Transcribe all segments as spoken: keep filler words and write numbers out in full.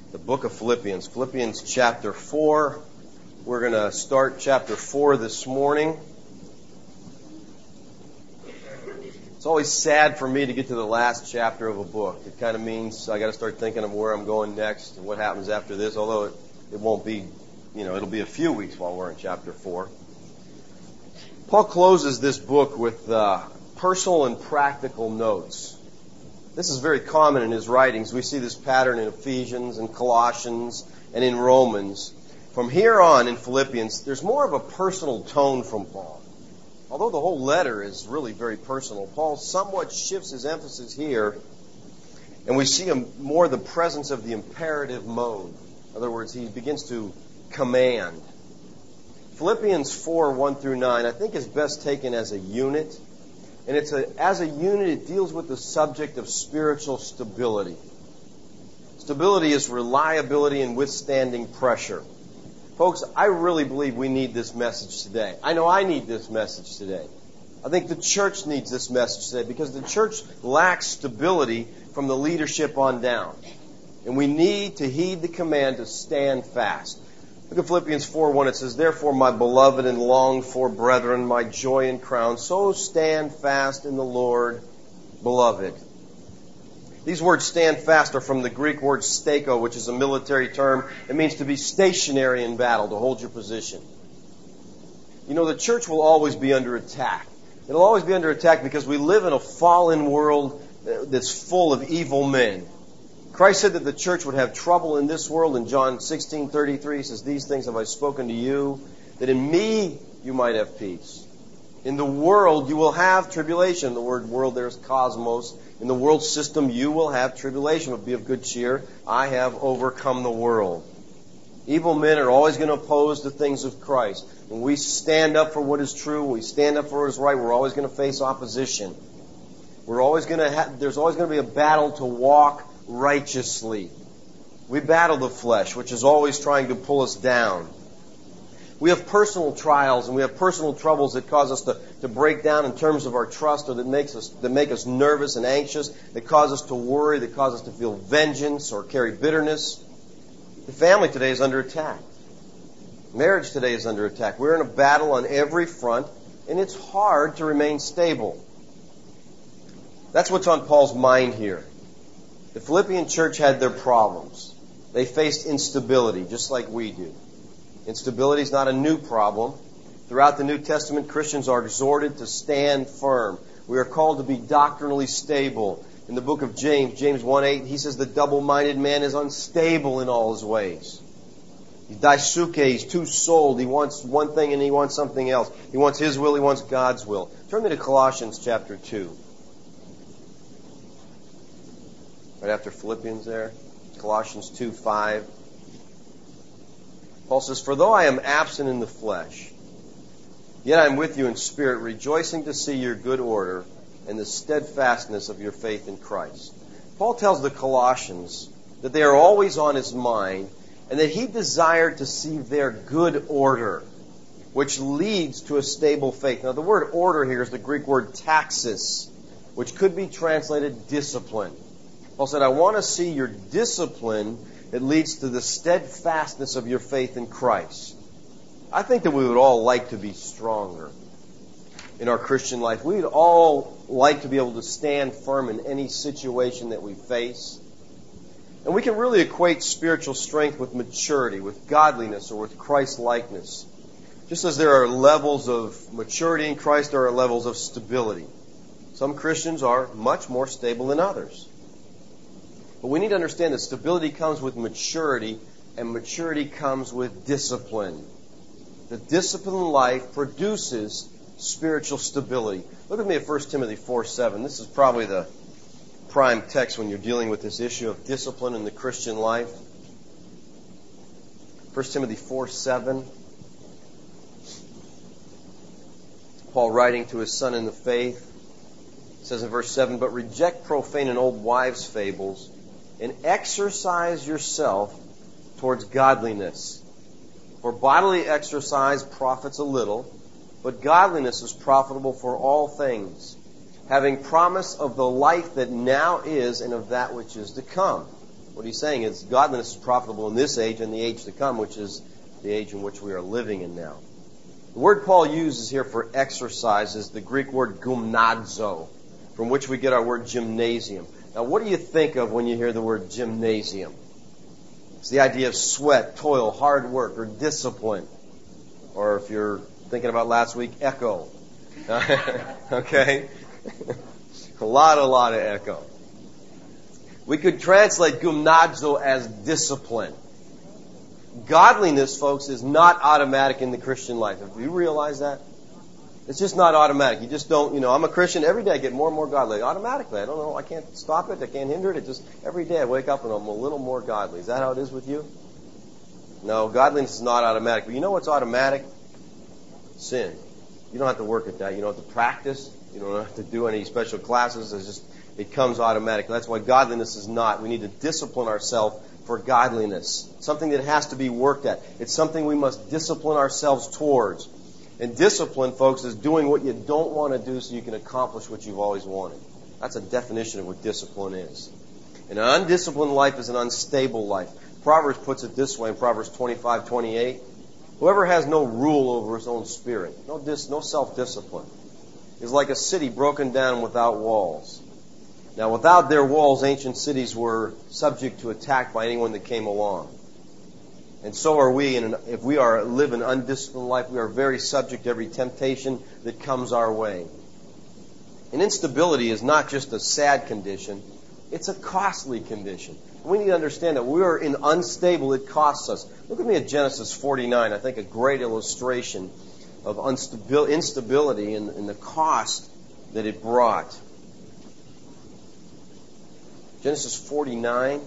the book of Philippians. Philippians chapter four. We're going to start chapter four this morning. It's always sad for me to get to the last chapter of a book. It kind of means I got to start thinking of where I'm going next and what happens after this, although it, it won't be, you know, it'll be a few weeks while we're in chapter four. Paul closes this book with uh, personal and practical notes. This is very common in his writings. We see this pattern in Ephesians and Colossians and in Romans. From here on in Philippians, there's more of a personal tone from Paul. Although the whole letter is really very personal, Paul somewhat shifts his emphasis here, and we see a, more the presence of the imperative mode. In other words, he begins to command. Philippians four, one through nine, I think is best taken as a unit. And it's a, as a unit, it deals with the subject of spiritual stability. Stability is reliability and withstanding pressure. Folks, I really believe we need this message today. I know I need this message today. I think the church needs this message today because the church lacks stability from the leadership on down. And we need to heed the command to stand fast. Look at Philippians four one. It says, "Therefore, my beloved and longed for brethren, my joy and crown, so stand fast in the Lord, beloved." These words "stand fast" are from the Greek word stako, which is a military term. It means to be stationary in battle, to hold your position. You know, the church will always be under attack. It'll always be under attack because we live in a fallen world that's full of evil men. Christ said that the church would have trouble in this world. In John sixteen thirty-three, he says, "These things have I spoken to you, that in me you might have peace. In the world you will have tribulation." The word world there is cosmos. In the world system you will have tribulation, but be of good cheer. I have overcome the world. Evil men are always going to oppose the things of Christ. When we stand up for what is true, when we stand up for what is right, we're always going to face opposition. We're always going to have, there's always going to be a battle to walk righteously. We battle the flesh, which is always trying to pull us down. We have personal trials and we have personal troubles that cause us to, to break down in terms of our trust, or that makes us that make us nervous and anxious, that cause us to worry, that cause us to feel vengeance or carry bitterness. The family today is under attack. Marriage today is under attack. We're in a battle on every front, and it's hard to remain stable. That's what's on Paul's mind here. The Philippian church had their problems. They faced instability, just like we do. Instability is not a new problem. Throughout the New Testament, Christians are exhorted to stand firm. We are called to be doctrinally stable. In the book of James, James one eight, he says the double-minded man is unstable in all his ways. He's daisuke, he's two-souled. He wants one thing and he wants something else. He wants his will, he wants God's will. Turn me to Colossians chapter two. Right after Philippians there. Colossians two five. Paul says, "For though I am absent in the flesh, yet I am with you in spirit, rejoicing to see your good order and the steadfastness of your faith in Christ." Paul tells the Colossians that they are always on his mind and that he desired to see their good order, which leads to a stable faith. Now, the word order here is the Greek word taxis, which could be translated discipline. Paul said, "I want to see your discipline that leads to the steadfastness of your faith in Christ." I think that we would all like to be stronger in our Christian life. We'd all like to be able to stand firm in any situation that we face. And we can really equate spiritual strength with maturity, with godliness, or with Christ-likeness. Just as there are levels of maturity in Christ, there are levels of stability. Some Christians are much more stable than others. But we need to understand that stability comes with maturity, and maturity comes with discipline. The disciplined life produces spiritual stability. Look with me at First Timothy four seven. This is probably the prime text when you're dealing with this issue of discipline in the Christian life. First Timothy four seven. Paul writing to his son in the faith says in verse seven, "But reject profane and old wives' fables, and exercise yourself towards godliness. For bodily exercise profits a little, but godliness is profitable for all things, having promise of the life that now is and of that which is to come." What he's saying is godliness is profitable in this age and the age to come, which is the age in which we are living in now. The word Paul uses here for exercise is the Greek word gymnazo, from which we get our word gymnasium. Now, what do you think of when you hear the word gymnasium? It's the idea of sweat, toil, hard work, or discipline. Or if you're thinking about last week, echo. Okay? a lot, a lot of echo. We could translate gymnazo as discipline. Godliness, folks, is not automatic in the Christian life. Have you realized that? It's just not automatic. You just don't, you know, I'm a Christian. Every day I get more and more godly. Automatically. I don't know. I can't stop it. I can't hinder it. It just, every day I wake up and I'm a little more godly. Is that how it is with you? No, godliness is not automatic. But you know what's automatic? Sin. You don't have to work at that. You don't have to practice. You don't have to do any special classes. It's just, it comes automatic. That's why godliness is not. We need to discipline ourselves for godliness. Something that has to be worked at. It's something we must discipline ourselves towards. And discipline, folks, is doing what you don't want to do so you can accomplish what you've always wanted. That's a definition of what discipline is. And an undisciplined life is an unstable life. Proverbs puts it this way in Proverbs twenty-five twenty-eight. Whoever has no rule over his own spirit, no dis, no self-discipline, is like a city broken down without walls. Now, without their walls, ancient cities were subject to attack by anyone that came along. And so are we. And if we are live an undisciplined life, we are very subject to every temptation that comes our way. And instability is not just a sad condition; it's a costly condition. We need to understand that we are in unstable. It costs us. Look at me at Genesis forty-nine. I think a great illustration of instability and, and the cost that it brought. Genesis forty-nine.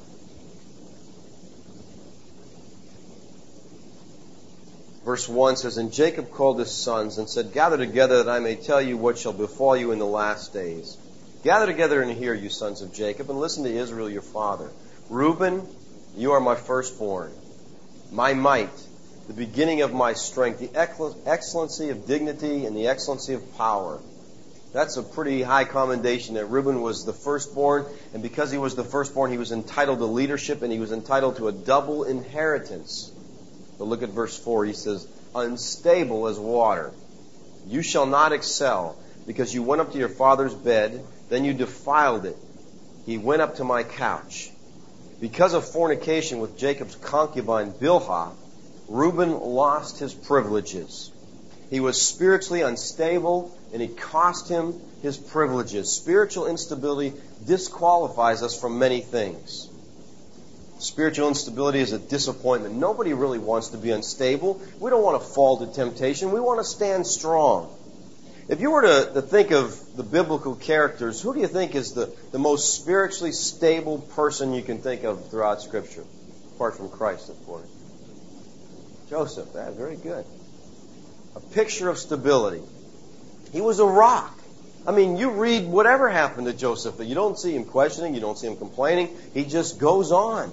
Verse one says, And Jacob called his sons and said, Gather together that I may tell you what shall befall you in the last days. Gather together and hear, you sons of Jacob, and listen to Israel your father. Reuben, you are my firstborn, my might, the beginning of my strength, the excellency of dignity and the excellency of power. That's a pretty high commendation that Reuben was the firstborn, and because he was the firstborn, he was entitled to leadership and he was entitled to a double inheritance. But look at verse four. He says, Unstable as water. You shall not excel, because you went up to your father's bed, then you defiled it. He went up to my couch. Because of fornication with Jacob's concubine Bilhah, Reuben lost his privileges. He was spiritually unstable, and it cost him his privileges. Spiritual instability disqualifies us from many things. Spiritual instability is a disappointment. Nobody really wants to be unstable. We don't want to fall to temptation. We want to stand strong. If you were to, to think of the biblical characters, who do you think is the, the most spiritually stable person you can think of throughout Scripture? Apart from Christ, of course. Joseph. That's very good. A picture of stability. He was a rock. I mean, you read whatever happened to Joseph, but you don't see him questioning, you don't see him complaining. He just goes on.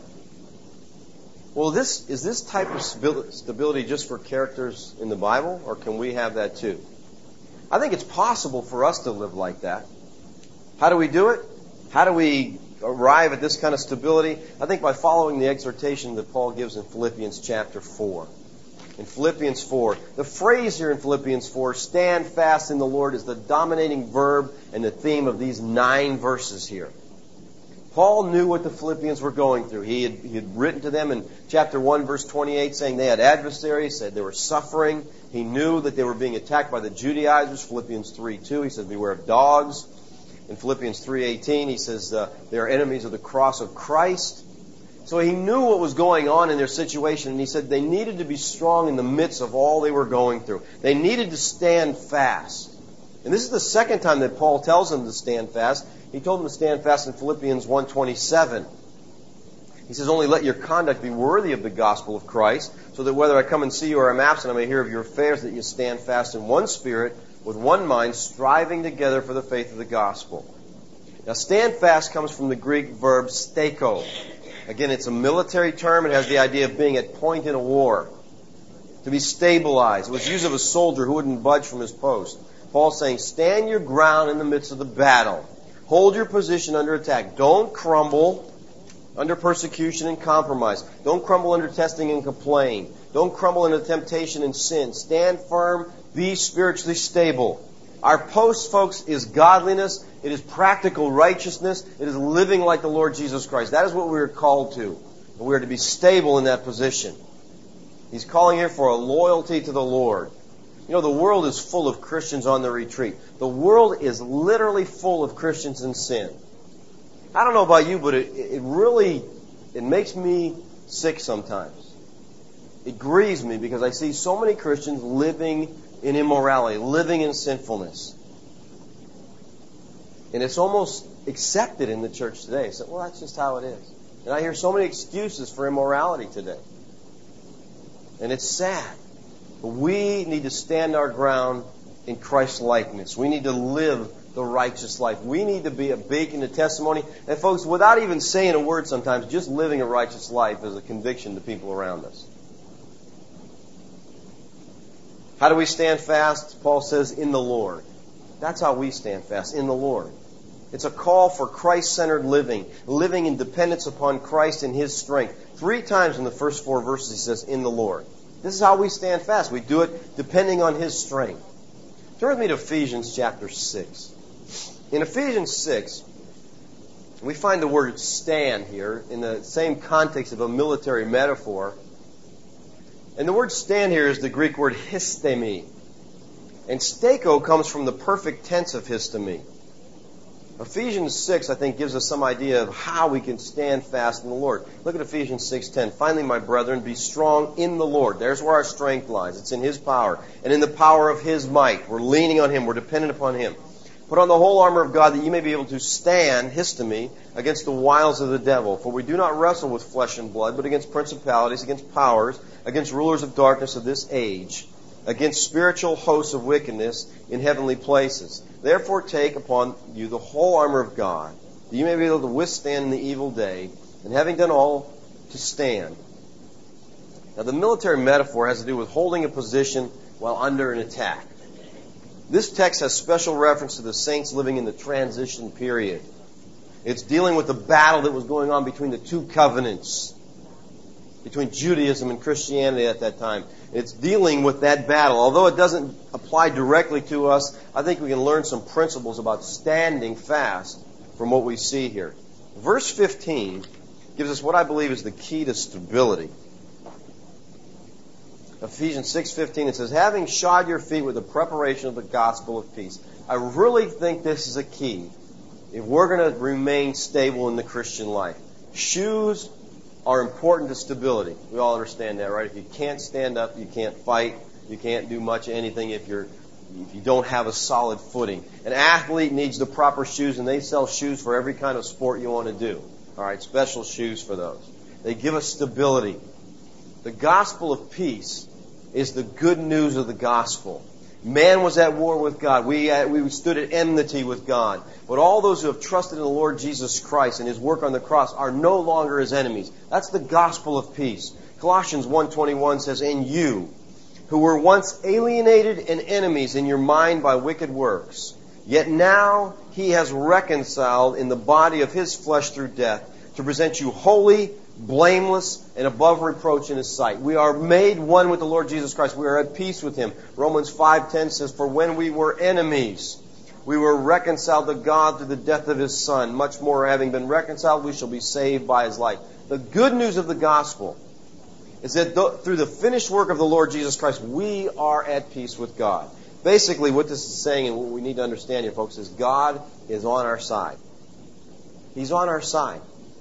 Well, this is this type of stability just for characters in the Bible, or can we have that too? I think it's possible for us to live like that. How do we do it? How do we arrive at this kind of stability? I think by following the exhortation that Paul gives in Philippians chapter four. In Philippians four, the phrase here in Philippians four, stand fast in the Lord, is the dominating verb and the theme of these nine verses here. Paul knew what the Philippians were going through. He had, he had written to them in chapter one, verse twenty-eight, saying they had adversaries, said they were suffering. He knew that they were being attacked by the Judaizers. Philippians three two, he says, beware of dogs. In Philippians three eighteen, he says, uh, they are enemies of the cross of Christ. So he knew what was going on in their situation, and he said they needed to be strong in the midst of all they were going through. They needed to stand fast. And this is the second time that Paul tells them to stand fast. He told them to stand fast in Philippians one twenty-seven. He says, only let your conduct be worthy of the gospel of Christ, so that whether I come and see you or am absent, I may hear of your affairs, that you stand fast in one spirit, with one mind, striving together for the faith of the gospel. Now, stand fast comes from the Greek verb steko. Again, it's a military term. It has the idea of being at point in a war. To be stabilized. It was used of a soldier who wouldn't budge from his post. Paul's saying, stand your ground in the midst of the battle. Hold your position under attack. Don't crumble. under persecution and compromise. Don't crumble under testing and complain. Don't crumble under temptation and sin. Stand firm. Be spiritually stable. Our post, folks, is godliness. It is practical righteousness. It is living like the Lord Jesus Christ. That is what we are called to. And we are to be stable in that position. He's calling here for a loyalty to the Lord. You know, the world is full of Christians on the retreat. The world is literally full of Christians in sin. I don't know about you, but it, it really, it makes me sick sometimes. It grieves me because I see so many Christians living in immorality, living in sinfulness. And it's almost accepted in the church today. So, well, that's just how it is. And I hear so many excuses for immorality today. And it's sad. But we need to stand our ground in Christ's likeness. We need to live the righteous life. We need to be a beacon of testimony. And folks, without even saying a word sometimes, just living a righteous life is a conviction to people around us. How do we stand fast? Paul says, in the Lord. That's how we stand fast, in the Lord. It's a call for Christ-centered living, living in dependence upon Christ and His strength. Three times in the first four verses he says, in the Lord. This is how we stand fast. We do it depending on His strength. Turn with me to Ephesians chapter six. In Ephesians six, we find the word stand here in the same context of a military metaphor. And the word stand here is the Greek word histemi. And steko comes from the perfect tense of histemi. Ephesians six, I think, gives us some idea of how we can stand fast in the Lord. Look at Ephesians six ten. Finally, my brethren, be strong in the Lord. There's where our strength lies. It's in His power. And in the power of His might. We're leaning on Him. We're dependent upon Him. Put on the whole armor of God that you may be able to stand, histemi, against the wiles of the devil. For we do not wrestle with flesh and blood, but against principalities, against powers, against rulers of darkness of this age, against spiritual hosts of wickedness in heavenly places. Therefore take upon you the whole armor of God, that you may be able to withstand in the evil day, and having done all, to stand. Now the military metaphor has to do with holding a position while under an attack. This text has special reference to the saints living in the transition period. It's dealing with the battle that was going on between the two covenants, between Judaism and Christianity at that time. It's dealing with that battle. Although it doesn't apply directly to us, I think we can learn some principles about standing fast from what we see here. Verse fifteen gives us what I believe is the key to stability. Ephesians six fifteen, it says, having shod your feet with the preparation of the gospel of peace. I really think this is a key if we're going to remain stable in the Christian life. Shoes are important to stability. We all understand that, right? If you can't stand up, you can't fight, you can't do much of anything if you're if you don't have a solid footing. An athlete needs the proper shoes, and they sell shoes for every kind of sport you want to do. All right, special shoes for those. They give us stability. The gospel of peace is the good news of the gospel. Man was at war with God. We, uh, we stood at enmity with God. But all those who have trusted in the Lord Jesus Christ and His work on the cross are no longer His enemies. That's the gospel of peace. Colossians one twenty-one says, and you, who were once alienated and enemies in your mind by wicked works, yet now He has reconciled in the body of His flesh through death to present you holy, blameless, and above reproach in His sight. We are made one with the Lord Jesus Christ. We are at peace with Him. Romans five ten says, for when we were enemies, we were reconciled to God through the death of His Son. Much more, having been reconciled, we shall be saved by His life. The good news of the gospel is that th- through the finished work of the Lord Jesus Christ, we are at peace with God. Basically, what this is saying, and what we need to understand here, folks, is God is on our side. He's on our side.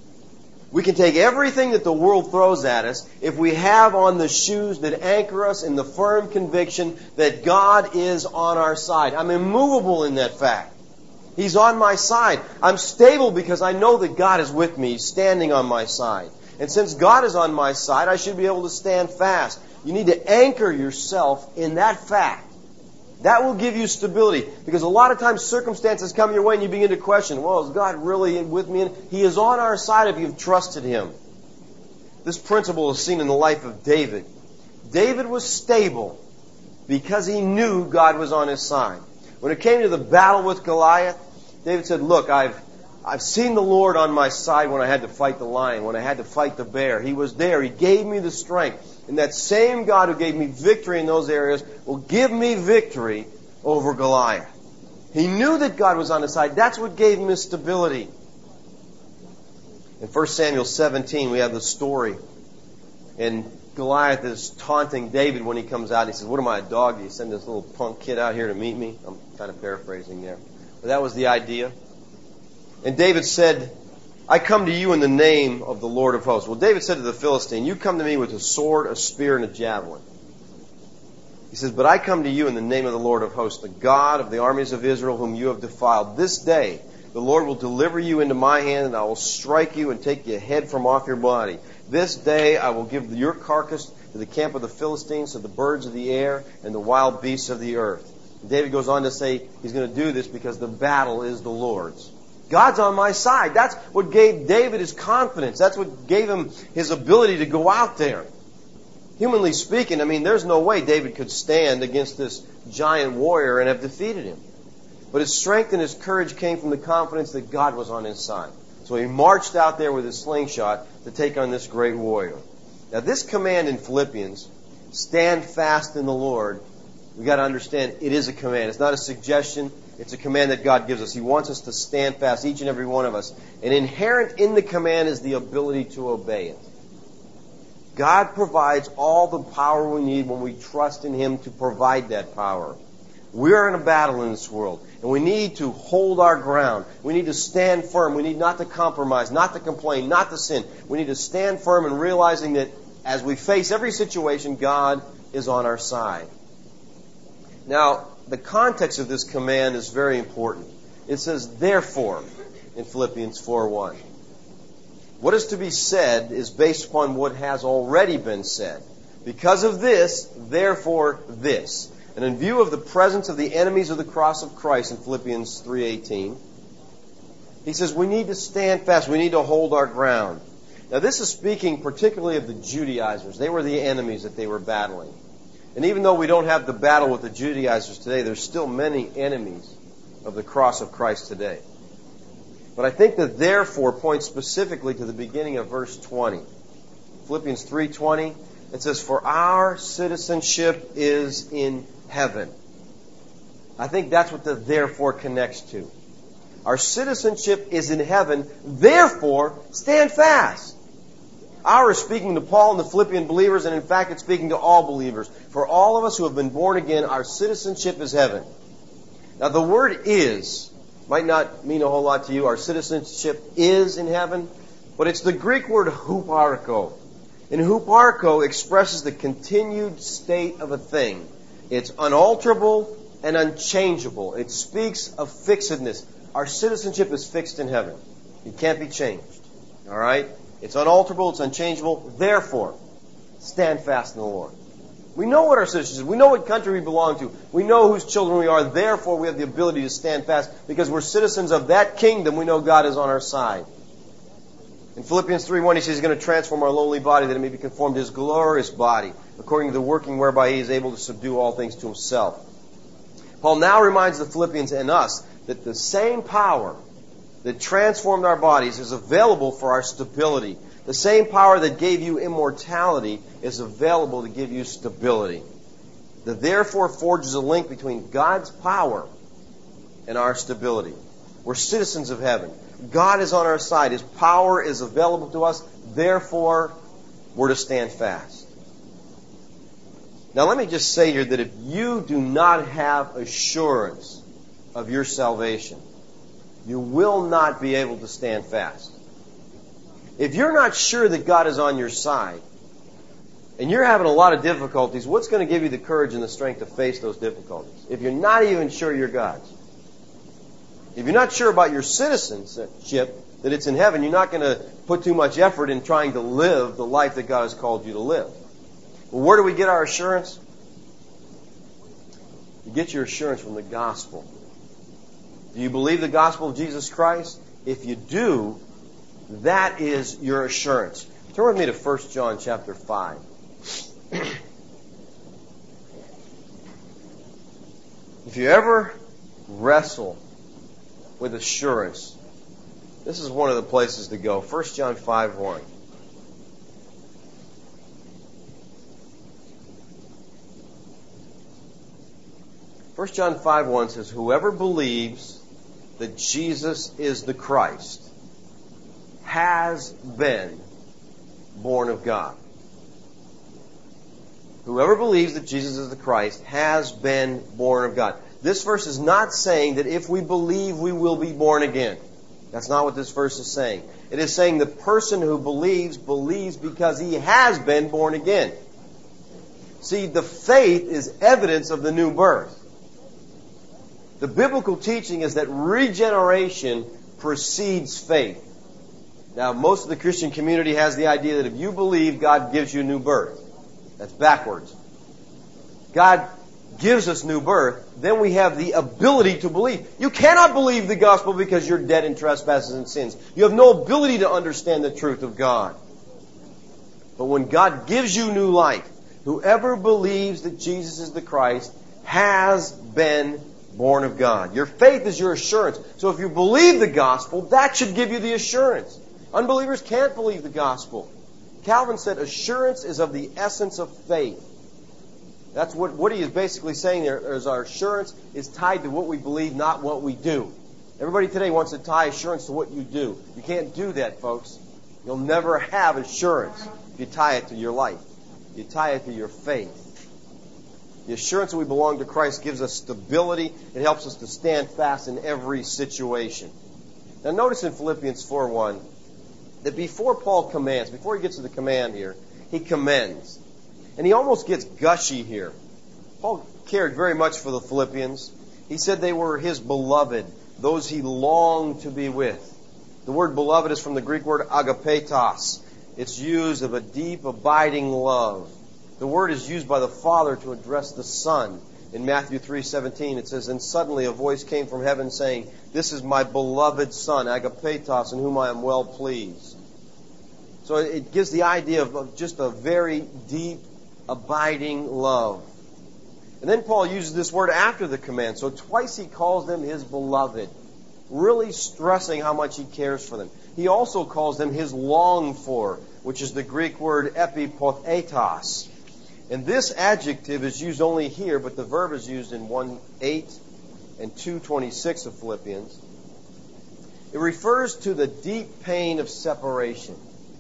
We can take everything that the world throws at us if we have on the shoes that anchor us in the firm conviction that God is on our side. I'm immovable in that fact. He's on my side. I'm stable because I know that God is with me, standing on my side. And since God is on my side, I should be able to stand fast. You need to anchor yourself in that fact. That will give you stability. Because a lot of times circumstances come your way and you begin to question, well, is God really with me? And He is on our side if you've trusted Him. This principle is seen in the life of David. David was stable because he knew God was on his side. When it came to the battle with Goliath, David said, look, I've I've seen the Lord on my side when I had to fight the lion, when I had to fight the bear. He was there. He gave me the strength. And that same God who gave me victory in those areas will give me victory over Goliath. He knew that God was on his side. That's what gave him his stability. In First Samuel seventeen, we have the story. And Goliath is taunting David when he comes out. He says, what am I, a dog? Do you send this little punk kid out here to meet me? I'm kind of paraphrasing there. But that was the idea. And David said, I come to you in the name of the Lord of hosts. Well, David said to the Philistine, you come to me with a sword, a spear, and a javelin. He says, but I come to you in the name of the Lord of hosts, the God of the armies of Israel, whom you have defiled. This day the Lord will deliver you into my hand, and I will strike you and take your head from off your body. This day I will give your carcass to the camp of the Philistines, to the birds of the air, and the wild beasts of the earth. And David goes on to say he's going to do this because the battle is the Lord's. God's on my side. That's what gave David his confidence. That's what gave him his ability to go out there. Humanly speaking, I mean, there's no way David could stand against this giant warrior and have defeated him. But his strength and his courage came from the confidence that God was on his side. So he marched out there with his slingshot to take on this great warrior. Now this command in Philippians, stand fast in the Lord, we've got to understand it is a command. It's not a suggestion. It's a command that God gives us. He wants us to stand fast, each and every one of us. And inherent in the command is the ability to obey it. God provides all the power we need when we trust in Him to provide that power. We're in a battle in this world, and we need to hold our ground. We need to stand firm. We need not to compromise, not to complain, not to sin. We need to stand firm in realizing that as we face every situation, God is on our side. Now, the context of this command is very important. It says, therefore, in Philippians four one. What is to be said is based upon what has already been said. Because of this, therefore this. And in view of the presence of the enemies of the cross of Christ in Philippians three eighteen, he says we need to stand fast. We need to hold our ground. Now this is speaking particularly of the Judaizers. They were the enemies that they were battling. And even though we don't have the battle with the Judaizers today, there's still many enemies of the cross of Christ today. But I think that therefore points specifically to the beginning of verse twenty. Philippians three twenty, it says, for our citizenship is in heaven. I think that's what the therefore connects to. Our citizenship is in heaven, therefore stand fast. Our is speaking to Paul and the Philippian believers, and in fact it's speaking to all believers. For all of us who have been born again, our citizenship is heaven. Now the word is might not mean a whole lot to you. Our citizenship is in heaven, but it's the Greek word huparko. And huparko expresses the continued state of a thing. It's unalterable and unchangeable. It speaks of fixedness. Our citizenship is fixed in heaven. It can't be changed. All right? It's unalterable, it's unchangeable. Therefore, stand fast in the Lord. We know what our citizenship is. We know what country we belong to. We know whose children we are. Therefore, we have the ability to stand fast because we're citizens of that kingdom. We know God is on our side. In Philippians three one, he says he's going to transform our lowly body that it may be conformed to his glorious body, according to the working whereby he is able to subdue all things to himself. Paul now reminds the Philippians and us that the same power that transformed our bodies is available for our stability. The same power that gave you immortality is available to give you stability. The therefore forges a link between God's power and our stability. We're citizens of heaven. God is on our side. His power is available to us. Therefore, we're to stand fast. Now let me just say here that if you do not have assurance of your salvation, you will not be able to stand fast. If you're not sure that God is on your side, and you're having a lot of difficulties, what's going to give you the courage and the strength to face those difficulties? If you're not even sure you're God's. If you're not sure about your citizenship, that it's in heaven, you're not going to put too much effort in trying to live the life that God has called you to live. Well, where do we get our assurance? You get your assurance from the gospel. Do you believe the gospel of Jesus Christ? If you do, that is your assurance. Turn with me to First John chapter five. If you ever wrestle with assurance, This is one of the places to go. First John five one. First John five one says, whoever believes that Jesus is the Christ has been born of God. Whoever believes that Jesus is the Christ has been born of God. This verse is not saying that if we believe we will be born again. That's not what this verse is saying. It is saying the person who believes, believes because he has been born again. See, the faith is evidence of the new birth. The biblical teaching is that regeneration precedes faith. Now, most of the Christian community has the idea that if you believe, God gives you new birth. That's backwards. God gives us new birth, then we have the ability to believe. You cannot believe the gospel because you're dead in trespasses and sins. You have no ability to understand the truth of God. But when God gives you new life, whoever believes that Jesus is the Christ has been born of God. Your faith is your assurance. So if you believe the gospel, that should give you the assurance. Unbelievers can't believe the gospel. Calvin said assurance is of the essence of faith. That's what, what he is basically saying there, is our assurance is tied to what we believe, not what we do. Everybody today wants to tie assurance to what you do. You can't do that, folks. You'll never have assurance if you tie it to your life. You tie it to your faith. The assurance that we belong to Christ gives us stability. It helps us to stand fast in every situation. Now notice in Philippians four one that before Paul commands, before he gets to the command here, he commends. And he almost gets gushy here. Paul cared very much for the Philippians. He said they were his beloved, those he longed to be with. The word beloved is from the Greek word agapetos. It's used of a deep, abiding love. The word is used by the Father to address the Son. In Matthew three seventeen, it says, and suddenly a voice came from heaven saying, this is my beloved Son, agapetos, in whom I am well pleased. So it gives the idea of just a very deep, abiding love. And then Paul uses this word after the command. So twice he calls them his beloved, really stressing how much he cares for them. He also calls them his longed for, which is the Greek word epipothetos. And this adjective is used only here, but the verb is used in one eight and two twenty-six of Philippians. It refers to the deep pain of separation.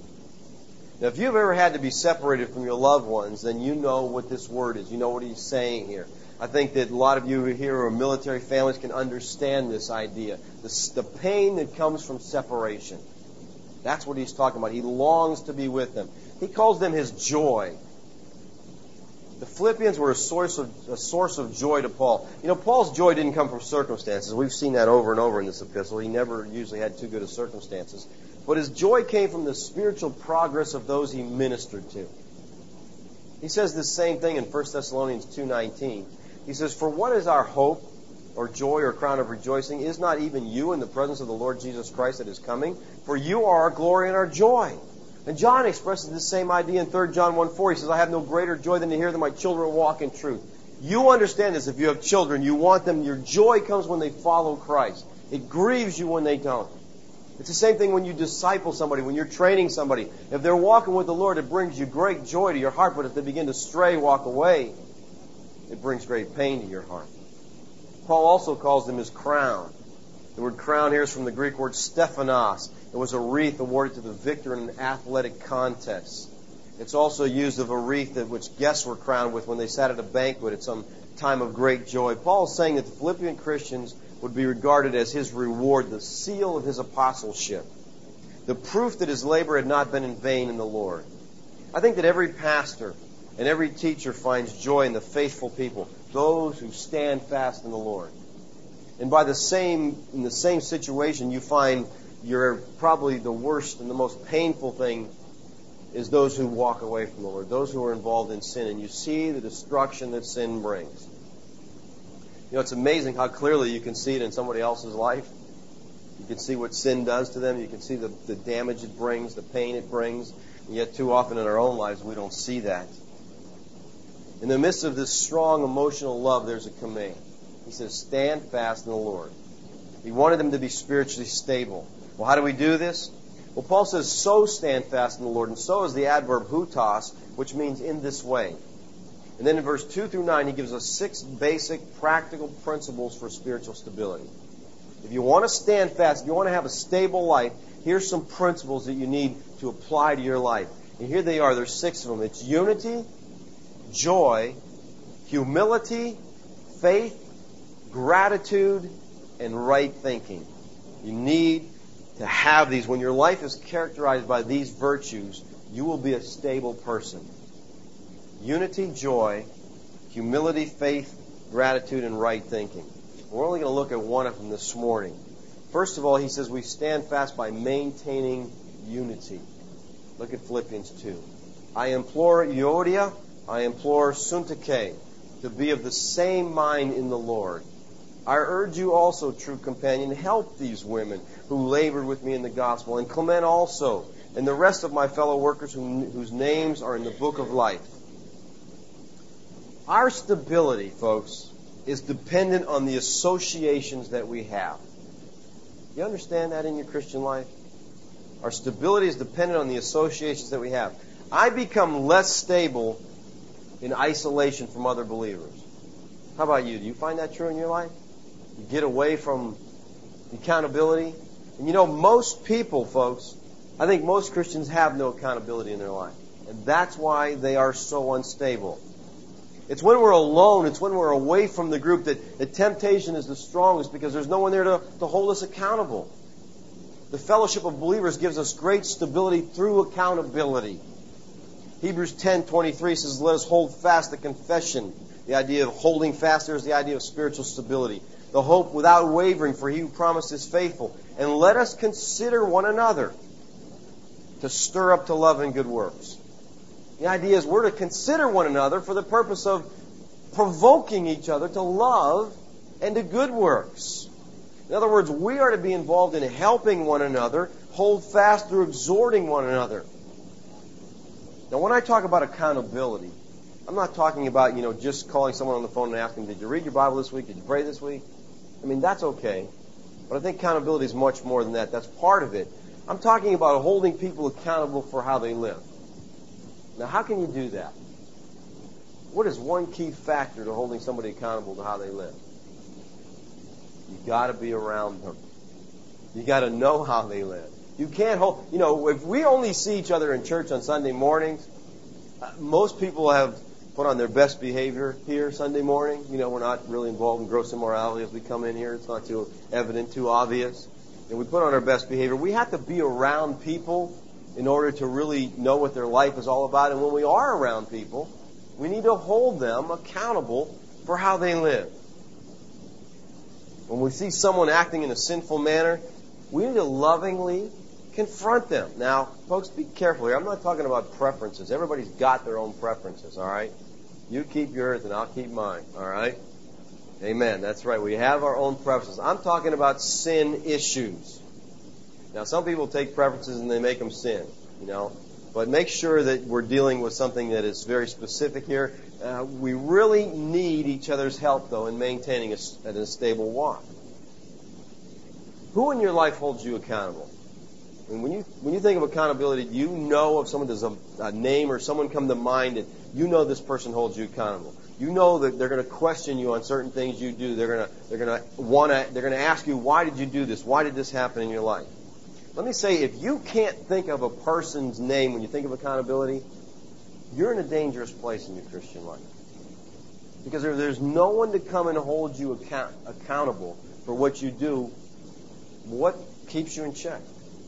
Now, if you've ever had to be separated from your loved ones, then you know what this word is. You know what he's saying here. I think that a lot of you here who are military families can understand this idea. The, the pain that comes from separation. That's what he's talking about. He longs to be with them. He calls them his joy. The Philippians were a source of a source of joy to Paul. You know, Paul's joy didn't come from circumstances. We've seen that over and over in this epistle. He never usually had too good of circumstances. But his joy came from the spiritual progress of those he ministered to. He says the same thing in First Thessalonians two nineteen. He says, for what is our hope or joy or crown of rejoicing? Is not even you in the presence of the Lord Jesus Christ that is coming? For you are our glory and our joy. And John expresses the same idea in Third John one four. He says, I have no greater joy than to hear that my children walk in truth. You understand this. If you have children, you want them. Your joy comes when they follow Christ. It grieves you when they don't. It's the same thing when you disciple somebody, when you're training somebody. If they're walking with the Lord, it brings you great joy to your heart. But if they begin to stray, walk away, it brings great pain to your heart. Paul also calls them his crown. The word crown here is from the Greek word stephanos. It was a wreath awarded to the victor in an athletic contest. It's also used of a wreath that which guests were crowned with when they sat at a banquet at some time of great joy. Paul is saying that the Philippian Christians would be regarded as his reward, the seal of his apostleship, the proof that his labor had not been in vain in the Lord. I think that every pastor and every teacher finds joy in the faithful people, those who stand fast in the Lord. And by the same, in the same situation, you find you're probably the worst and the most painful thing is those who walk away from the Lord, those who are involved in sin, and you see the destruction that sin brings. You know, it's amazing how clearly you can see it in somebody else's life. You can see what sin does to them. You can see the, the damage it brings, the pain it brings. And yet too often in our own lives we don't see that. In the midst of this strong emotional love, there's a command. He says, stand fast in the Lord. He wanted them to be spiritually stable. Well, how do we do this? Well, Paul says, so stand fast in the Lord, and so is the adverb hutos, which means in this way. And then in verse two through nine, he gives us six basic practical principles for spiritual stability. If you want to stand fast, if you want to have a stable life, here's some principles that you need to apply to your life. And here they are. There's six of them. It's unity, joy, humility, faith, gratitude, and right thinking. You need to have these. When your life is characterized by these virtues, you will be a stable person. Unity, joy, humility, faith, gratitude, and right thinking. We're only going to look at one of them this morning. First of all, he says we stand fast by maintaining unity. Look at Philippians two. I implore Euodia, I implore Syntyche to be of the same mind in the Lord. I urge you also, true companion, help these women who labored with me in the gospel, and Clement also, and the rest of my fellow workers who, whose names are in the book of life. Our stability, folks, is dependent on the associations that we have. You understand that in your Christian life? Our stability is dependent on the associations that we have. I become less stable in isolation from other believers. How about you? Do you find that true in your life? You get away from accountability? And you know, most people, folks, I think most Christians have no accountability in their life. And that's why they are so unstable. It's when we're alone, it's when we're away from the group that the temptation is the strongest because there's no one there to, to hold us accountable. The fellowship of believers gives us great stability through accountability. Hebrews ten twenty-three says, let us hold fast the confession. The idea of holding fast there is the idea of spiritual stability. The hope without wavering, for he who promised is faithful. And let us consider one another to stir up to love and good works. The idea is we're to consider one another for the purpose of provoking each other to love and to good works. In other words, we are to be involved in helping one another, hold fast through exhorting one another. Now, when I talk about accountability, I'm not talking about, you know, just calling someone on the phone and asking, did you read your Bible this week? Did you pray this week? I mean, that's okay. But I think accountability is much more than that. That's part of it. I'm talking about holding people accountable for how they live. Now, how can you do that? What is one key factor to holding somebody accountable to how they live? You got to be around them. You got to know how they live. You can't hold, you know, if we only see each other in church on Sunday mornings, uh, most people have put on their best behavior here Sunday morning. You know, we're not really involved in gross immorality as we come in here. It's not too evident, too obvious. And we put on our best behavior. We have to be around people in order to really know what their life is all about. And when we are around people, we need to hold them accountable for how they live. When we see someone acting in a sinful manner, we need to lovingly confront them. Now, folks, be careful here. I'm not talking about preferences. Everybody's got their own preferences, all right? You keep yours and I'll keep mine, all right? Amen. That's right. We have our own preferences. I'm talking about sin issues. Now, some people take preferences and they make them sin, you know. But make sure that we're dealing with something that is very specific here. Uh, we really need each other's help, though, in maintaining a, a stable walk. Who in your life holds you accountable? I mean, when you when you think of accountability, you know of someone, does a, a name or someone come to mind that you know this person holds you accountable. You know that they're going to question you on certain things you do. They're going to they're going to want to they're going to ask you, why did you do this? Why did this happen in your life? Let me say, if you can't think of a person's name when you think of accountability, you're in a dangerous place in your Christian life. Because if there's no one to come and hold you account- accountable for what you do, what keeps you in check?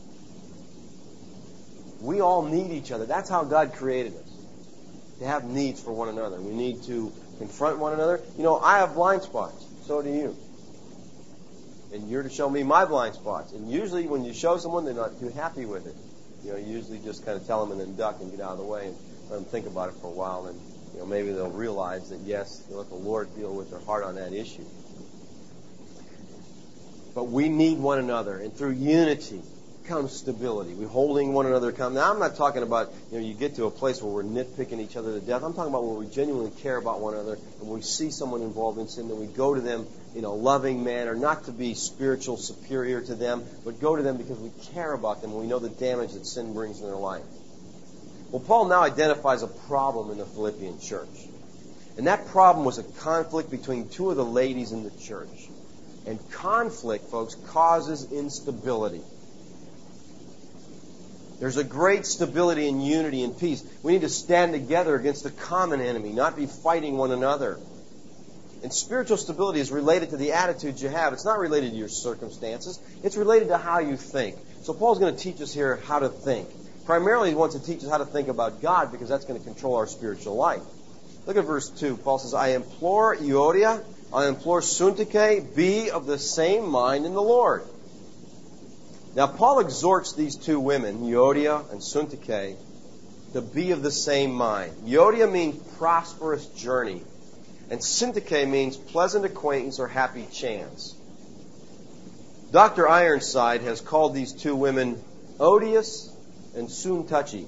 We all need each other. That's how God created us, to have needs for one another. We need to confront one another. You know, I have blind spots. So do you. And you're to show me my blind spots. And usually when you show someone, they're not too happy with it. You know, you usually just kind of tell them and then duck and get out of the way and let them think about it for a while. And, you know, maybe they'll realize that, yes, they'll let the Lord deal with their heart on that issue. But we need one another. And through unity comes stability. We're holding one another accountable. Now, I'm not talking about, you know, you get to a place where we're nitpicking each other to death. I'm talking about where we genuinely care about one another and we see someone involved in sin, that we go to them in a loving manner, not to be spiritual superior to them, but go to them because we care about them and we know the damage that sin brings in their life. Well, Paul now identifies a problem in the Philippian church. And that problem was a conflict between two of the ladies in the church. And conflict, folks, causes instability. There's a great stability and unity and peace. We need to stand together against a common enemy, not be fighting one another. And spiritual stability is related to the attitudes you have. It's not related to your circumstances. It's related to how you think. So Paul's going to teach us here how to think. Primarily, he wants to teach us how to think about God because that's going to control our spiritual life. Look at verse two. Paul says, I implore Euodia, I implore Syntyche, be of the same mind in the Lord. Now, Paul exhorts these two women, Euodia and Syntyche, to be of the same mind. Euodia means prosperous journey, and Syntyche means pleasant acquaintance or happy chance. Doctor Ironside has called these two women odious and soon-touchy.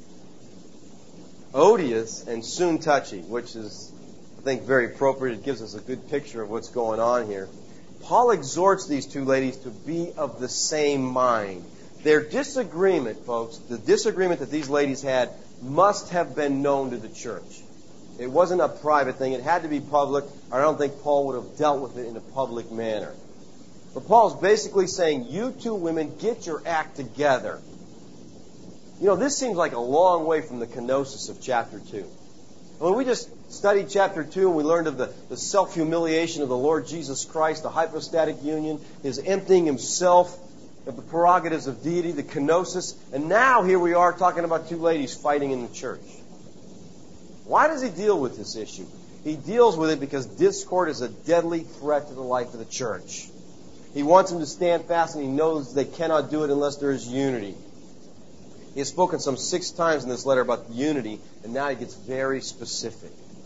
Odious and soon-touchy, which is, I think, very appropriate. It gives us a good picture of what's going on here. Paul exhorts these two ladies to be of the same mind. Their disagreement, folks, the disagreement that these ladies had must have been known to the church. It wasn't a private thing. It had to be public. I don't think Paul would have dealt with it in a public manner. But Paul's basically saying, you two women, get your act together. You know, this seems like a long way from the kenosis of chapter two. When we just studied chapter two and we learned of the, the self-humiliation of the Lord Jesus Christ, the hypostatic union, His emptying Himself of the prerogatives of deity, the kenosis, and now here we are talking about two ladies fighting in the church. Why does he deal with this issue? He deals with it because discord is a deadly threat to the life of the church. He wants them to stand fast, and he knows they cannot do it unless there is unity. He has spoken some six times in this letter about unity, and now he gets very specific.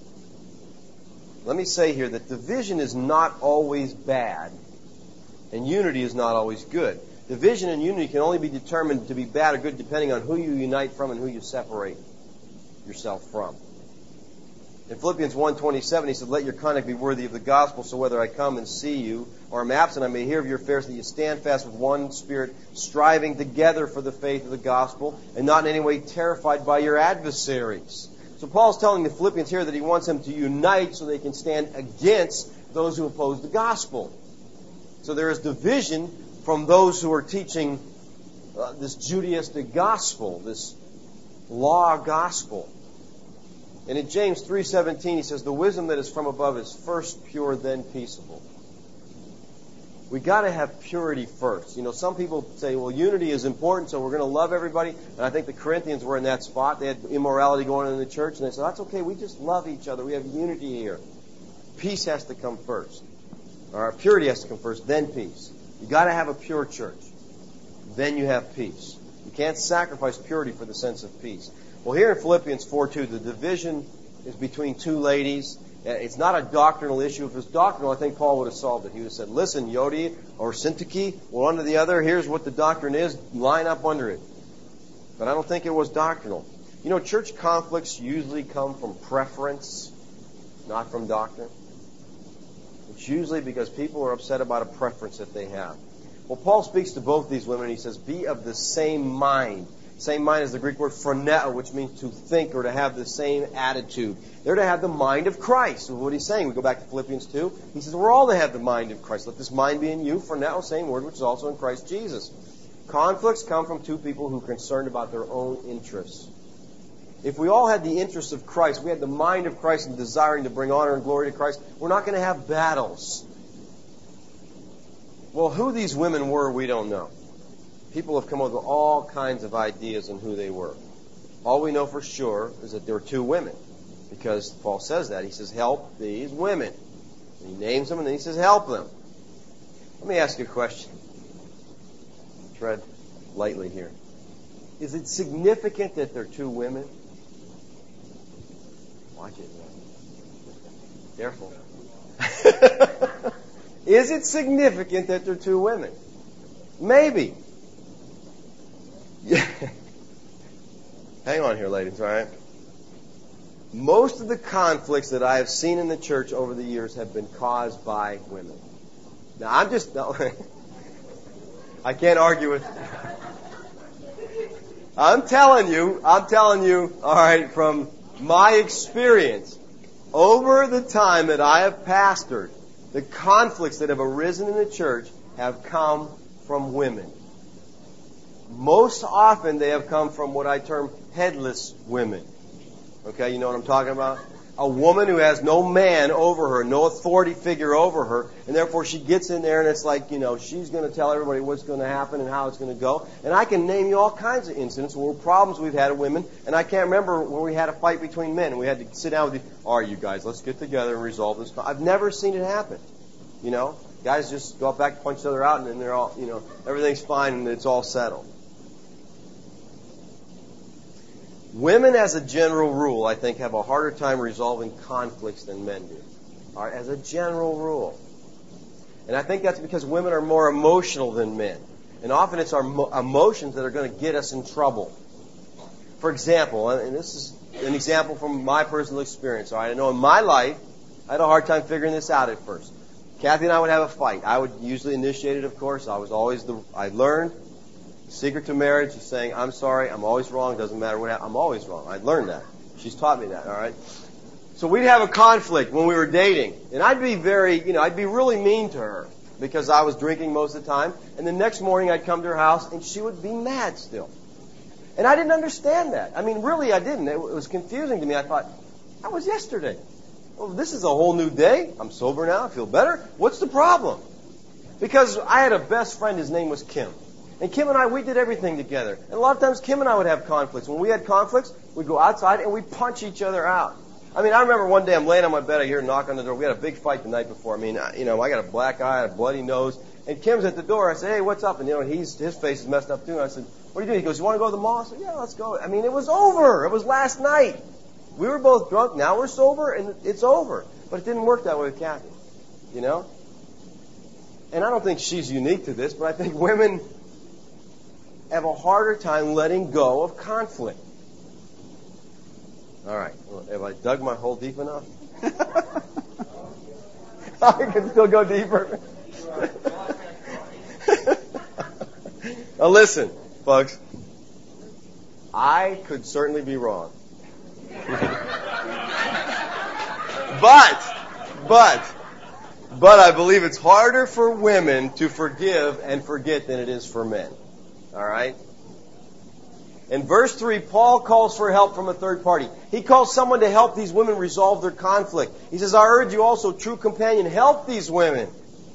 Let me say here that division is not always bad, and unity is not always good. Division and unity can only be determined to be bad or good depending on who you unite from and who you separate yourself from. In Philippians one twenty-seven, he said, let your conduct be worthy of the gospel, so whether I come and see you or am absent, I may hear of your affairs, that you stand fast with one spirit, striving together for the faith of the gospel, and not in any way terrified by your adversaries. So Paul's telling the Philippians here that he wants them to unite so they can stand against those who oppose the gospel. So there is division from those who are teaching uh, this Judaistic gospel, this law gospel. And in James three seventeen, he says, the wisdom that is from above is first pure, then peaceable. We got to have purity first. You know, some people say, well, unity is important, so we're going to love everybody. And I think the Corinthians were in that spot. They had immorality going on in the church, and they said, that's okay, we just love each other. We have unity here. Peace has to come first. Or purity has to come first, then peace. You got to have a pure church. Then you have peace. You can't sacrifice purity for the sense of peace. Well, here in Philippians four two, the division is between two ladies. It's not a doctrinal issue. If it was doctrinal, I think Paul would have solved it. He would have said, listen, Euodia or Syntyche, one under the other, here's what the doctrine is, line up under it. But I don't think it was doctrinal. You know, church conflicts usually come from preference, not from doctrine. It's usually because people are upset about a preference that they have. Well, Paul speaks to both these women, and he says, be of the same mind. Same mind is the Greek word phroneo, which means to think or to have the same attitude. They're to have the mind of Christ. So what he's saying, we go back to Philippians two. He says, we're all to have the mind of Christ. Let this mind be in you, phroneo, same word, which is also in Christ Jesus. Conflicts come from two people who are concerned about their own interests. If we all had the interests of Christ, we had the mind of Christ and desiring to bring honor and glory to Christ, we're not going to have battles. Well, who these women were, we don't know. People have come up with all kinds of ideas on who they were. All we know for sure is that there were two women, because Paul says that. He says, help these women. And he names them, and then he says, help them. Let me ask you a question. Tread lightly here. Is it significant that they're two women? Watch it. Careful. Is it significant that they're two women? Maybe. Yeah. Hang on here, ladies, all right? Most of the conflicts that I have seen in the church over the years have been caused by women. Now, I'm just, no, I can't argue with, I'm telling you, I'm telling you, all right, from my experience, over the time that I have pastored, the conflicts that have arisen in the church have come from women. Most often they have come from what I term headless women. Okay, you know what I'm talking about? A woman who has no man over her, no authority figure over her, and therefore she gets in there and it's like, you know, she's going to tell everybody what's going to happen and how it's going to go. And I can name you all kinds of incidents where problems we've had with women, and I can't remember when we had a fight between men and we had to sit down with you, all right, you guys, let's get together and resolve this. I've never seen it happen. You know, guys just go back, punch each other out, and then they're all, you know, everything's fine and it's all settled. Women, as a general rule, I think, have a harder time resolving conflicts than men do. All right, as a general rule. And I think that's because women are more emotional than men. And often it's our mo- emotions that are going to get us in trouble. For example, and this is an example from my personal experience. All right, I know in my life, I had a hard time figuring this out at first. Kathy and I would have a fight. I would usually initiate it, of course. I was always the, I learned the secret to marriage is saying, I'm sorry, I'm always wrong, doesn't matter what happens, I'm always wrong. I learned that. She's taught me that, all right? So we'd have a conflict when we were dating. And I'd be very, you know, I'd be really mean to her because I was drinking most of the time. And the next morning I'd come to her house and she would be mad still. And I didn't understand that. I mean, really, I didn't. It was confusing to me. I thought, that was yesterday. Well, this is a whole new day. I'm sober now. I feel better. What's the problem? Because I had a best friend. His name was Kim. And Kim and I, we did everything together. And a lot of times Kim and I would have conflicts. When we had conflicts, we'd go outside and we'd punch each other out. I mean, I remember one day I'm laying on my bed, I hear a knock on the door. We had a big fight the night before. I mean, you know, I got a black eye, a bloody nose. And Kim's at the door. I said, hey, what's up? And, you know, he's, his face is messed up too. And I said, what are you doing? He goes, you want to go to the mall? I said, yeah, let's go. I mean, it was over. It was last night. We were both drunk. Now we're sober and it's over. But it didn't work that way with Kathy, you know? And I don't think she's unique to this, but I think women have a harder time letting go of conflict. All right. Well, have I dug my hole deep enough? I can still go deeper. Now listen, folks. I could certainly be wrong. but, but, but I believe it's harder for women to forgive and forget than it is for men. All right? In verse three, Paul calls for help from a third party. He calls someone to help these women resolve their conflict. He says, I urge you also, true companion, help these women.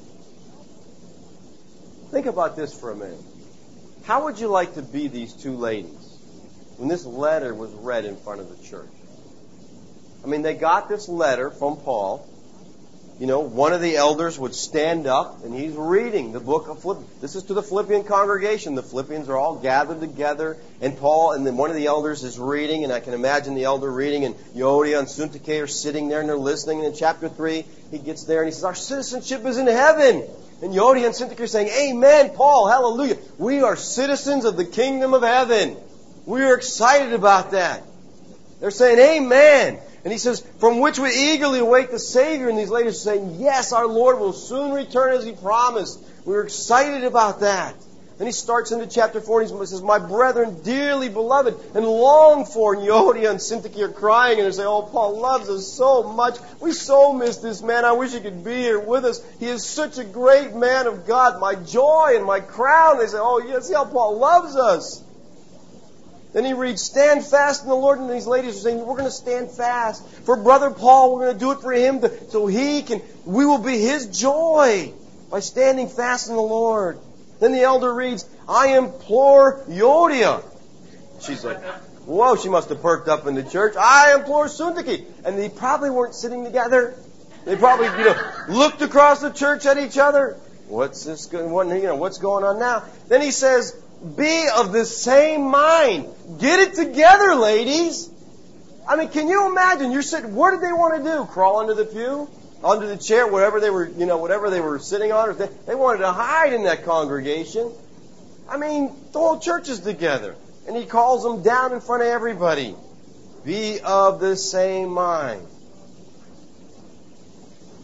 Think about this for a minute. How would you like to be these two ladies when this letter was read in front of the church? I mean, they got this letter from Paul. You know, one of the elders would stand up and he's reading the book of Philippians. This is to the Philippian congregation. The Philippians are all gathered together, and Paul and then one of the elders is reading, and I can imagine the elder reading, and Euodia and Syntyche are sitting there and they're listening. And in chapter three, he gets there and he says, our citizenship is in heaven. And Euodia and Syntyche are saying, amen, Paul, hallelujah. We are citizens of the kingdom of heaven. We are excited about that. They're saying, amen. And he says, from which we eagerly await the Savior. And these ladies are saying, yes, our Lord will soon return as He promised. We're excited about that. Then he starts into chapter four and he says, my brethren, dearly beloved and longed for. And Euodia and Syntyche are crying and they say, oh, Paul loves us so much. We so miss this man. I wish he could be here with us. He is such a great man of God. My joy and my crown. They say, oh, yes, see how Paul loves us. Then he reads, stand fast in the Lord. And these ladies are saying, we're going to stand fast. For Brother Paul, we're going to do it for him to, so he can, we will be his joy by standing fast in the Lord. Then the elder reads, I implore Euodia. She's like, whoa, she must have perked up in the church. I implore Syntyche. And they probably weren't sitting together. They probably, you know, looked across the church at each other. What's this going, what, you know, what's going on now? Then he says, be of the same mind. Get it together, ladies. I mean, can you imagine? You're sitting, what did they want to do? Crawl under the pew? Under the chair? Whatever they were, you know, whatever they were sitting on? They, they wanted to hide in that congregation. I mean, the whole church is together. And he calls them down in front of everybody. Be of the same mind.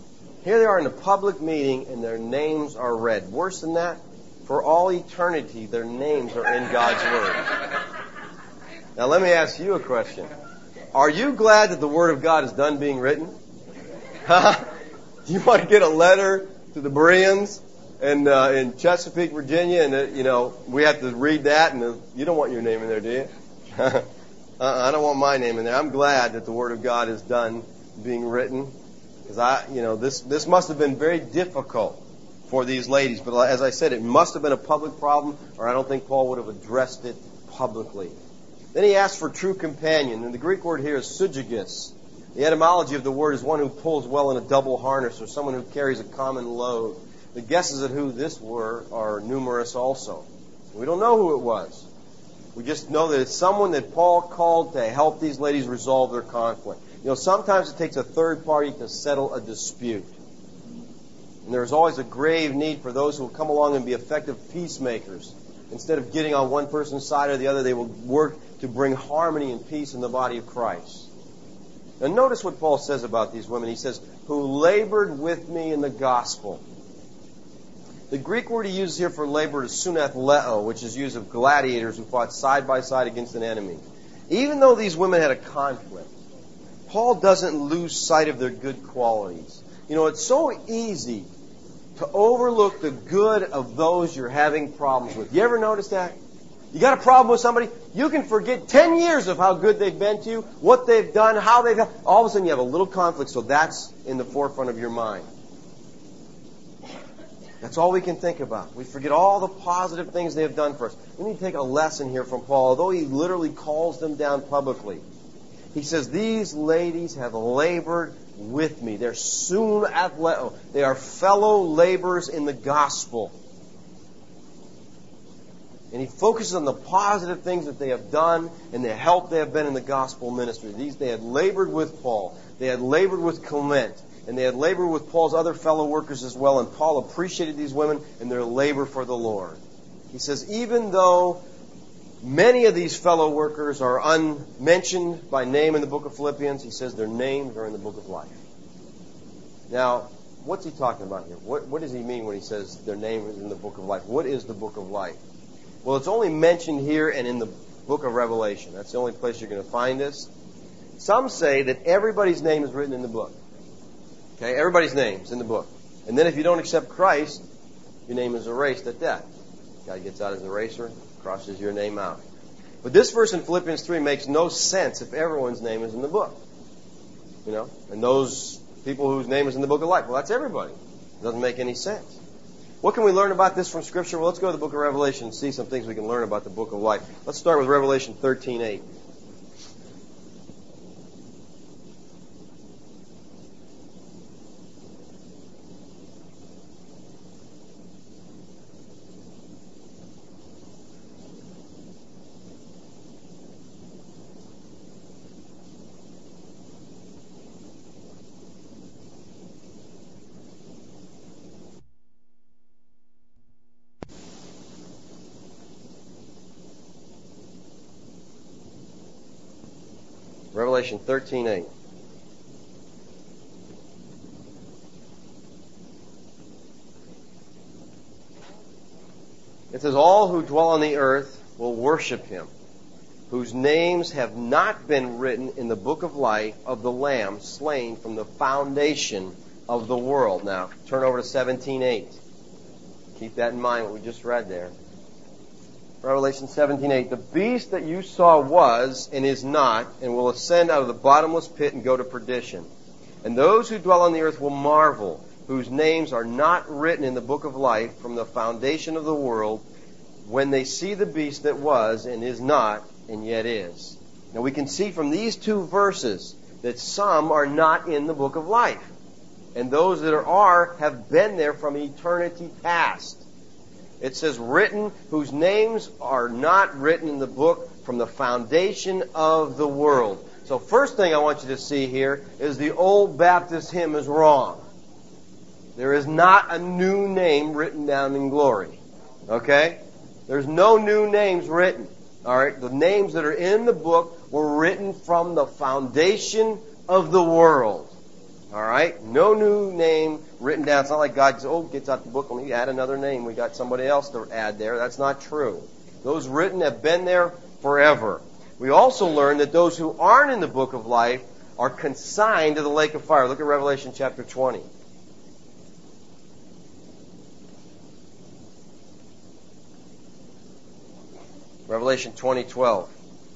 Here they are in a public meeting, and their names are read. Worse than that, for all eternity, their names are in God's Word. Now let me ask you a question. Are you glad that the Word of God is done being written? Do you want to get a letter to the Bereans and uh, in Chesapeake, Virginia, and uh, you know we have to read that, and uh, you don't want your name in there, do you? uh, I don't want my name in there. I'm glad that the Word of God is done being written, because I, you know, this this must have been very difficult for these ladies. But as I said, it must have been a public problem, or I don't think Paul would have addressed it publicly. Then he asks for true companion, and the Greek word here is sugigis. The etymology of the word is one who pulls well in a double harness, or someone who carries a common load. The guesses at who this were are numerous also. We don't know who it was. We just know that it's someone that Paul called to help these ladies resolve their conflict. You know, sometimes it takes a third party to settle a dispute. And there's always a grave need for those who will come along and be effective peacemakers. Instead of getting on one person's side or the other, they will work to bring harmony and peace in the body of Christ. Now notice what Paul says about these women. He says, who labored with me in the gospel. The Greek word he uses here for labor is sunathleo, which is used of gladiators who fought side by side against an enemy. Even though these women had a conflict, Paul doesn't lose sight of their good qualities. You know, it's so easy to overlook the good of those you're having problems with. You ever notice that? You got a problem with somebody, you can forget ten years of how good they've been to you, what they've done, how they've done. All of a sudden you have a little conflict, so that's in the forefront of your mind. That's all we can think about. We forget all the positive things they have done for us. We need to take a lesson here from Paul, although he literally calls them down publicly. He says, these ladies have labored with me. They're sunathleo. They are fellow laborers in the gospel. And he focuses on the positive things that they have done and the help they have been in the gospel ministry. These they had labored with Paul. They had labored with Clement. And they had labored with Paul's other fellow workers as well. And Paul appreciated these women and their labor for the Lord. He says, even though many of these fellow workers are unmentioned by name in the book of Philippians, he says their names are in the book of life. Now, what's he talking about here? What, what does he mean when he says their name is in the book of life? What is the book of life? Well, it's only mentioned here and in the book of Revelation. That's the only place you're going to find this. Some say that everybody's name is written in the book. Okay, everybody's name is in the book. And then if you don't accept Christ, your name is erased at death. Guy gets out his eraser, crosses your name out. But this verse in Philippians three makes no sense if everyone's name is in the book. You know, and those people whose name is in the book of life, well, that's everybody. It doesn't make any sense. What can we learn about this from Scripture? Well, let's go to the book of Revelation and see some things we can learn about the book of life. Let's start with Revelation thirteen eight. Revelation thirteen eight. It says, all who dwell on the earth will worship him, whose names have not been written in the book of life of the Lamb slain from the foundation of the world. Now, turn over to seventeen eight. Keep that in mind, what we just read there. Revelation seventeen eight. The beast that you saw was and is not, and will ascend out of the bottomless pit and go to perdition. And those who dwell on the earth will marvel, whose names are not written in the book of life from the foundation of the world, when they see the beast that was and is not and yet is. Now we can see from these two verses that some are not in the book of life. And those that are have been there from eternity past. It says, written, whose names are not written in the book from the foundation of the world. So first thing I want you to see here is the old Baptist hymn is wrong. There is not a new name written down in glory. Okay? There's no new names written. All right? The names that are in the book were written from the foundation of the world. All right? No new name written down. It's not like God oh, gets out the book, let me add another name. We got somebody else to add there. That's not true. Those written have been there forever. We also learn that those who aren't in the book of life are consigned to the lake of fire. Look at Revelation chapter twenty. Revelation twenty twelve.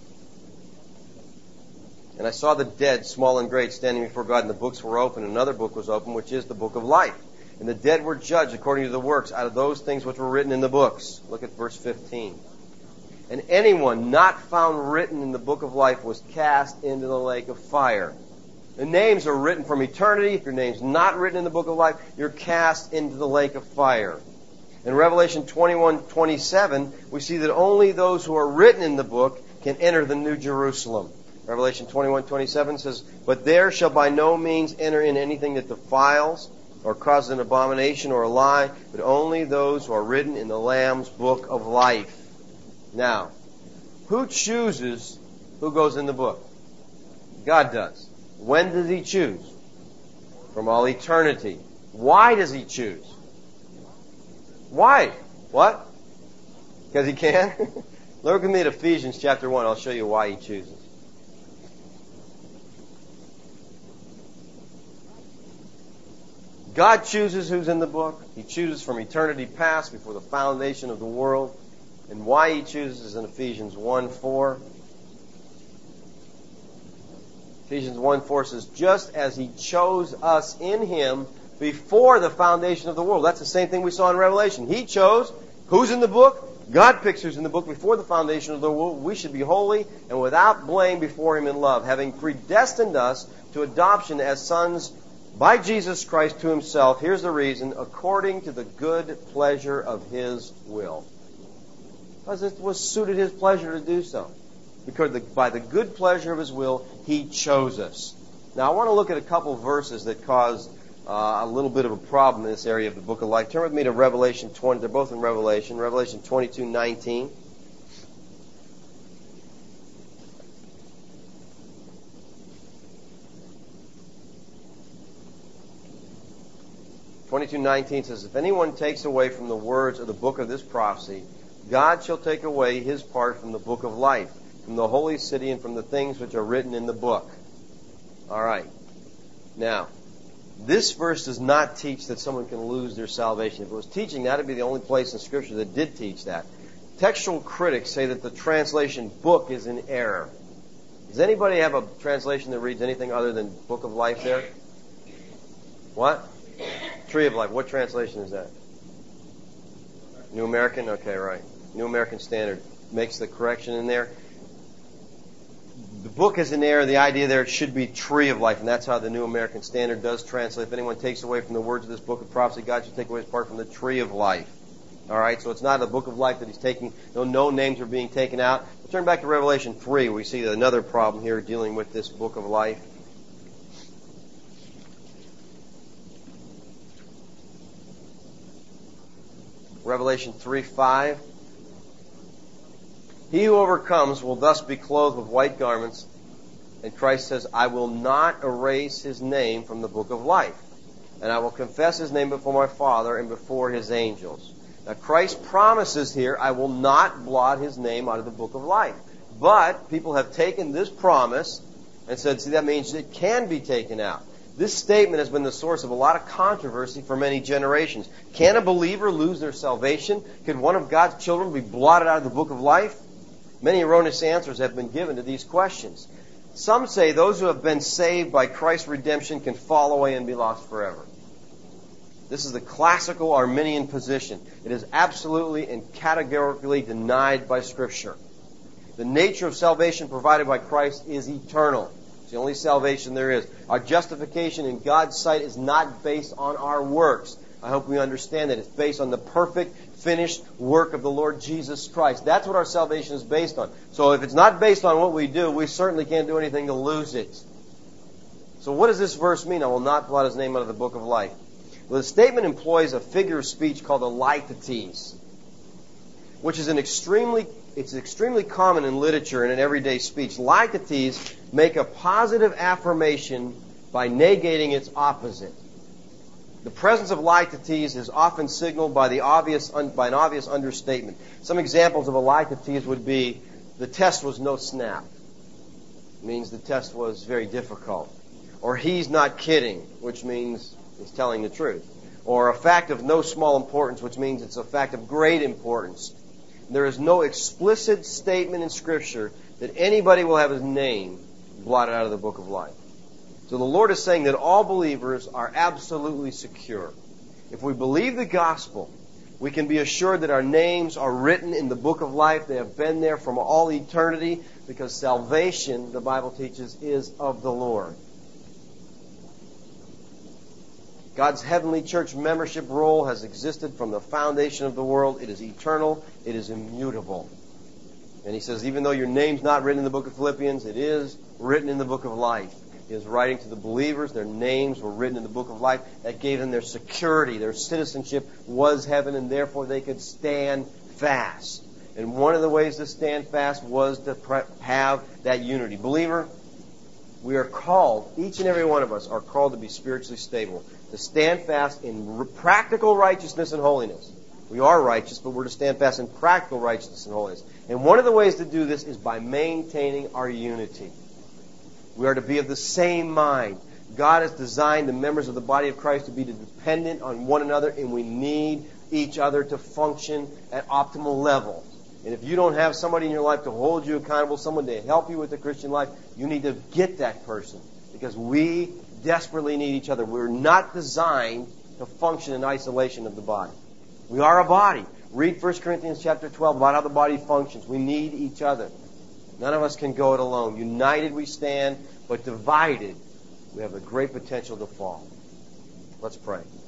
And I saw the dead, small and great, standing before God, and the books were open, and another book was open, which is the book of life. And the dead were judged according to the works out of those things which were written in the books. Look at verse fifteen. And anyone not found written in the book of life was cast into the lake of fire. The names are written from eternity. If your name's not written in the book of life, you're cast into the lake of fire. In Revelation twenty-one twenty-seven, we see that only those who are written in the book can enter the New Jerusalem. Revelation twenty-one twenty-seven says, "But there shall by no means enter in anything that defiles or causes an abomination or a lie, but only those who are written in the Lamb's book of life." Now, who chooses who goes in the book? God does. When does He choose? From all eternity. Why does He choose? Why? What? Because He can? Look with me at Ephesians chapter one. I'll show you why He chooses. God chooses who's in the book. He chooses from eternity past, before the foundation of the world. And why He chooses is in Ephesians one four. Ephesians one four says, "Just as He chose us in Him before the foundation of the world." That's the same thing we saw in Revelation. He chose who's in the book. God picks who's in the book before the foundation of the world. We should be holy and without blame before Him in love, having predestined us to adoption as sons by Jesus Christ to Himself. Here's the reason: according to the good pleasure of His will. Because it was suited His pleasure to do so. Because the, by the good pleasure of His will, He chose us. Now I want to look at a couple verses that cause uh, a little bit of a problem in this area of the book of life. Turn with me to Revelation twenty. They're both in Revelation. Revelation twenty-two nineteen. twenty-two nineteen says, "If anyone takes away from the words of the book of this prophecy, God shall take away his part from the book of life, from the holy city, and from the things which are written in the book." All right. Now, this verse does not teach that someone can lose their salvation. If it was teaching, that would be the only place in Scripture that did teach that. Textual critics say that the translation book is in error. Does anybody have a translation that reads anything other than book of life there? What? Tree of life. What translation is that? New American? Okay, right. New American Standard makes the correction in there. The book is in error. The idea there, it should be tree of life, and that's how the New American Standard does translate. If anyone takes away from the words of this book of prophecy, God should take away his part from the tree of life. All right, so it's not the book of life that he's taking. No, no names are being taken out. We'll turn back to Revelation three. We see another problem here dealing with this book of life. Revelation three five. "He who overcomes will thus be clothed with white garments." And Christ says, "I will not erase his name from the book of life. And I will confess his name before my Father and before his angels." Now Christ promises here, "I will not blot his name out of the book of life." But people have taken this promise and said, see, that means it can be taken out. This statement has been the source of a lot of controversy for many generations. Can a believer lose their salvation? Could one of God's children be blotted out of the book of life? Many erroneous answers have been given to these questions. Some say those who have been saved by Christ's redemption can fall away and be lost forever. This is the classical Arminian position. It is absolutely and categorically denied by Scripture. The nature of salvation provided by Christ is eternal. It's the only salvation there is. Our justification in God's sight is not based on our works. I hope we understand that. It's based on the perfect, finished work of the Lord Jesus Christ. That's what our salvation is based on. So if it's not based on what we do, we certainly can't do anything to lose it. So what does this verse mean? "I will not blot his name out of the book of life"? Well, the statement employs a figure of speech called a litetes, which is an extremely it's extremely common in literature and in everyday speech. Litetes make a positive affirmation by negating its opposite. The presence of lie to tease is often signaled by the obvious by an obvious understatement. Some examples of a lie to tease would be, the test was no snap. It means the test was very difficult. Or he's not kidding, which means he's telling the truth. Or a fact of no small importance, which means it's a fact of great importance. There is no explicit statement in Scripture that anybody will have his name blotted out of the book of life. So the Lord is saying that all believers are absolutely secure. If we believe the gospel, we can be assured that our names are written in the book of life. They have been there from all eternity, because salvation, the Bible teaches, is of the Lord. God's heavenly church membership roll has existed from the foundation of the world. It is eternal. It is immutable. And he says, even though your name's not written in the book of Philippians, it is written in the book of life. He is writing to the believers. Their names were written in the book of life. That gave them their security. Their citizenship was heaven, and therefore they could stand fast. And one of the ways to stand fast was to have that unity. Believer, we are called, each and every one of us are called to be spiritually stable, to stand fast in practical righteousness and holiness. We are righteous, but we're to stand fast in practical righteousness and holiness. And one of the ways to do this is by maintaining our unity. We are to be of the same mind. God has designed the members of the body of Christ to be dependent on one another, and we need each other to function at optimal levels. And if you don't have somebody in your life to hold you accountable, someone to help you with the Christian life, you need to get that person, because we desperately need each other. We're not designed to function in isolation of the body. We are a body. Read First Corinthians chapter twelve about how the body functions. We need each other. None of us can go it alone. United we stand, but divided we have a great potential to fall. Let's pray.